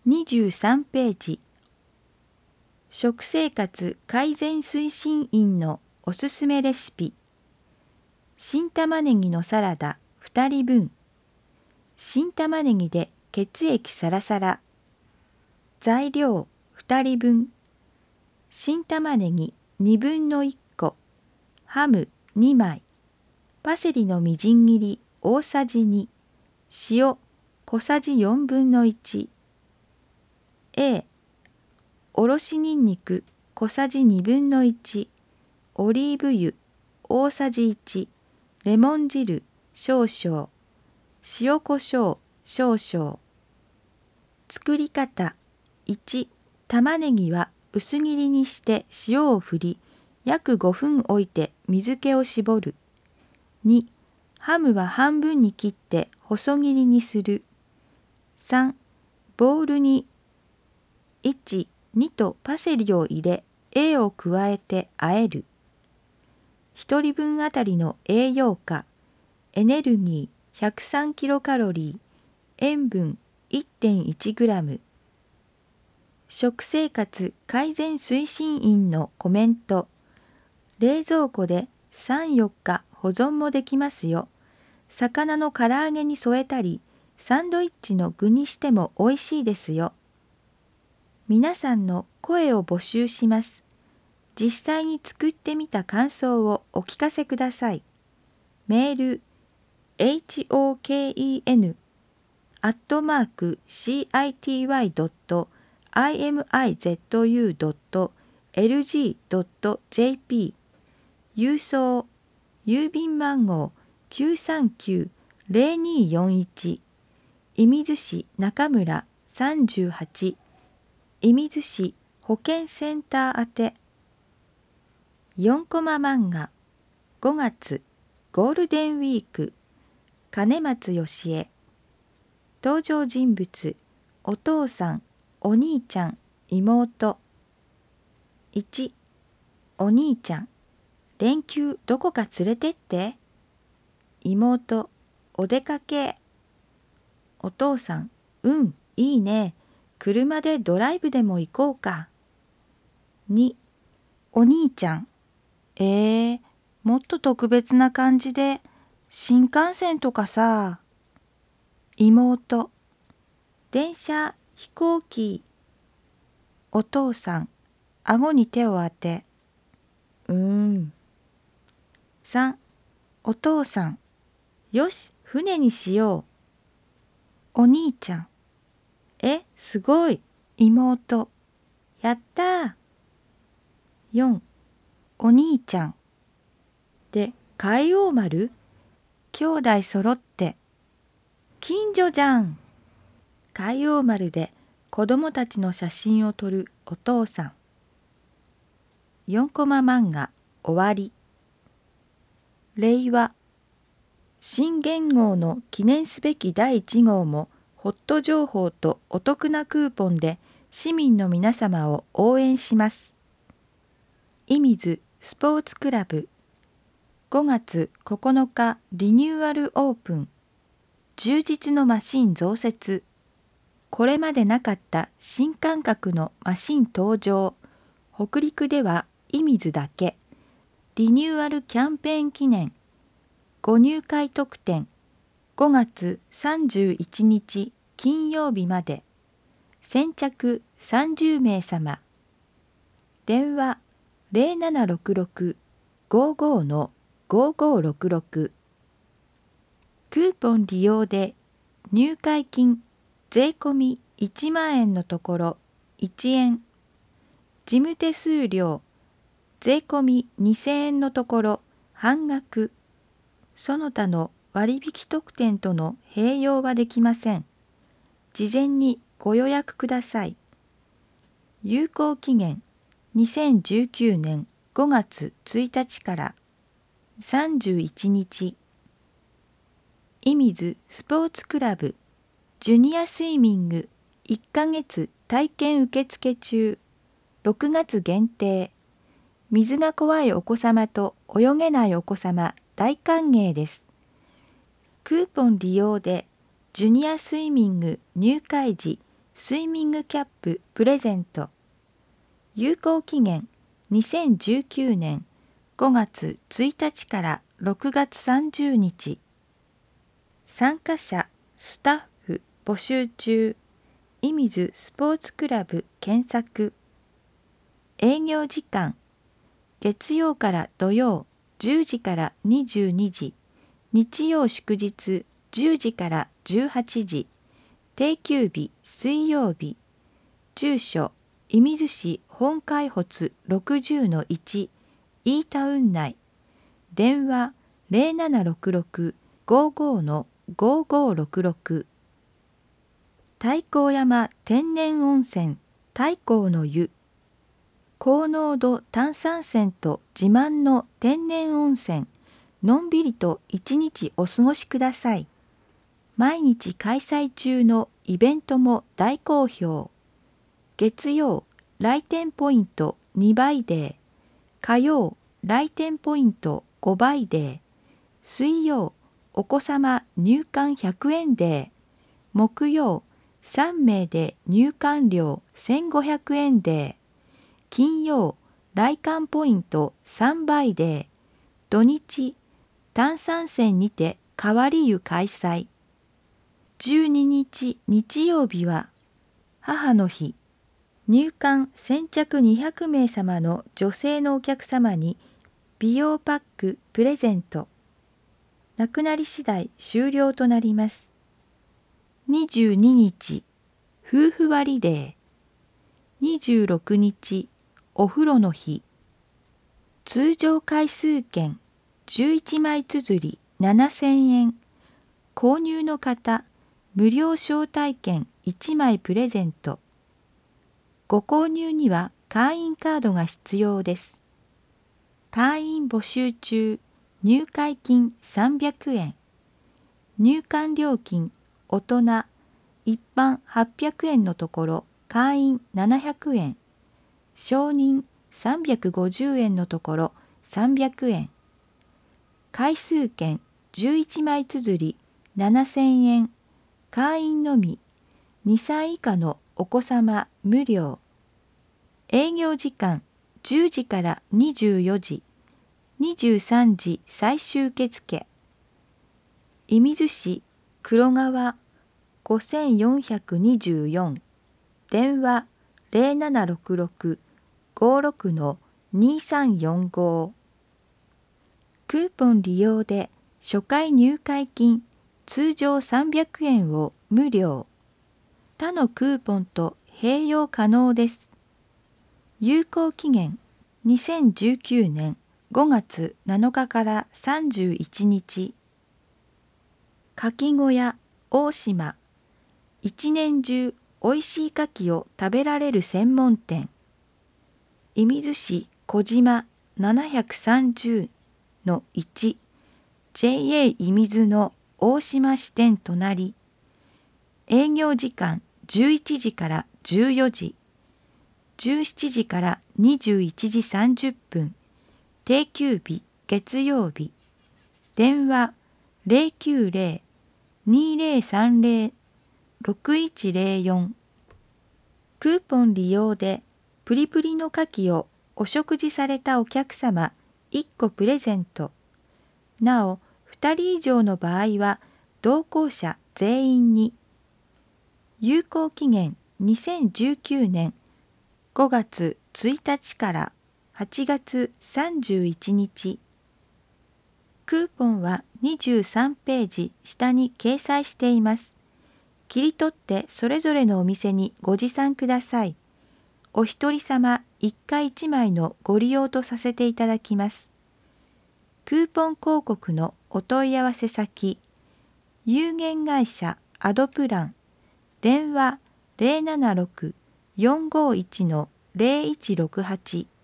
23ページ。食生活改善推進員のおすすめレシピ。新玉ねぎのサラダ2人分。新玉ねぎで血液サラサラ。材料2人分。新玉ねぎ1/2個、ハム2枚、パセリのみじん切り大さじ2、塩小さじ1/4。A、おろしにんにく小さじ1/2、オリーブ油大さじ1、レモン汁少々、塩コショウ少々。作り方。1、玉ねぎは薄切りにして塩を振り、約5分置いて水気を絞る。2、ハムは半分に切って細切りにする。3、ボウルに1、2とパセリを入れ、A を加えて和える。1人分あたりの栄養価、エネルギー103キロカロリー、塩分 1.1 グラム。食生活改善推進員のコメント。冷蔵庫で3、4日保存もできますよ。魚の唐揚げに添えたり、サンドイッチの具にしても美味しいですよ。皆さんの声を募集します。実際に作ってみた感想をお聞かせください。メール hoken@imizu.lg.jp 郵送郵便番号 939-0241 射水市中村38射水市保健センター宛て。4コマ漫画5月ゴールデンウィーク金松よしえ。登場人物お父さん、お兄ちゃん、妹。1、お兄ちゃん、連休どこか連れてって。妹、お出かけ。お父さん、いいね。車でドライブでも行こうか。2、お兄ちゃん、もっと特別な感じで、新幹線とかさ。妹、電車、飛行機。お父さん、顎に手を当て。3、お父さん、よし、船にしよう。お兄ちゃん、すごい。妹、やったー。4、お兄ちゃん。で、海王丸兄弟揃って。近所じゃん。海王丸で子供たちの写真を撮るお父さん。4コマ漫画終わり。令和。新元号の記念すべき第1号もホット情報とお得なクーポンで市民の皆様を応援します。射水スポーツクラブ5月9日リニューアルオープン。充実のマシン増設。これまでなかった新感覚のマシン登場。北陸では射水だけ。リニューアルキャンペーン記念。ご入会特典。5月31日金曜日まで。先着30名様。電話0766-55-5566。クーポン利用で入会金税込み1万円のところ1円。事務手数料税込み2000円のところ半額。その他の割引特典との併用はできません。事前にご予約ください。有効期限2019年5月1日から31日。射水スポーツクラブジュニアスイミング1ヶ月体験受付中。6月限定。水が怖いお子様と泳げないお子様大歓迎です。クーポン利用でジュニアスイミング入会時スイミングキャッププレゼント。有効期限2019年5月1日から6月30日。参加者、スタッフ募集中。射水スポーツクラブ検索。営業時間、月曜から土曜10時から22時、日曜祝日10時から18時、定休日水曜日。住所、射水市本海発60-1、E タウン内。電話0766-55-5566。太閤山天然温泉太閤の湯。高濃度炭酸泉と自慢の天然温泉。のんびりと一日お過ごしください。毎日開催中のイベントも大好評。月曜、来店ポイント2倍デー。火曜、来店ポイント5倍デー。水曜、お子様入館100円デー。木曜、3名で入館料1500円デー。金曜、来館ポイント3倍デー。土日、炭酸泉にて変わり湯開催。12日日曜日は母の日。入館先着200名様の女性のお客様に美容パックプレゼント。なくなり次第終了となります。22日、夫婦割デー。26日、お風呂の日。通常回数券11枚綴り7000円。購入の方、無料招待券1枚プレゼント。ご購入には会員カードが必要です。会員募集中。入会金300円。入館料金、大人、一般800円のところ、会員700円。承認350円のところ、300円。回数券11枚綴り7000円。会員のみ。2歳以下のお子様無料。営業時間10時から24時。23時最終受付。射水市黒川5424。電話0766-56-2345。クーポン利用で初回入会金通常300円を無料。他のクーポンと併用可能です。有効期限2019年5月7日から31日。かき小屋大島。一年中おいしいかきを食べられる専門店。射水市小島730-1、JA 射水の大島支店隣。営業時間11時から14時。17時から21時30分。定休日月曜日。電話090-2030-6104。クーポン利用でプリプリの牡蠣をお食事されたお客様1個プレゼント。なお、2人以上の場合は同行者全員に。有効期限2019年5月1日から8月31日。クーポンは23ページ下に掲載しています。切り取ってそれぞれのお店にご持参ください。お一人様1回1枚のご利用とさせていただきます。クーポン広告のお問い合わせ先、有限会社アドプラン、電話076-451-0168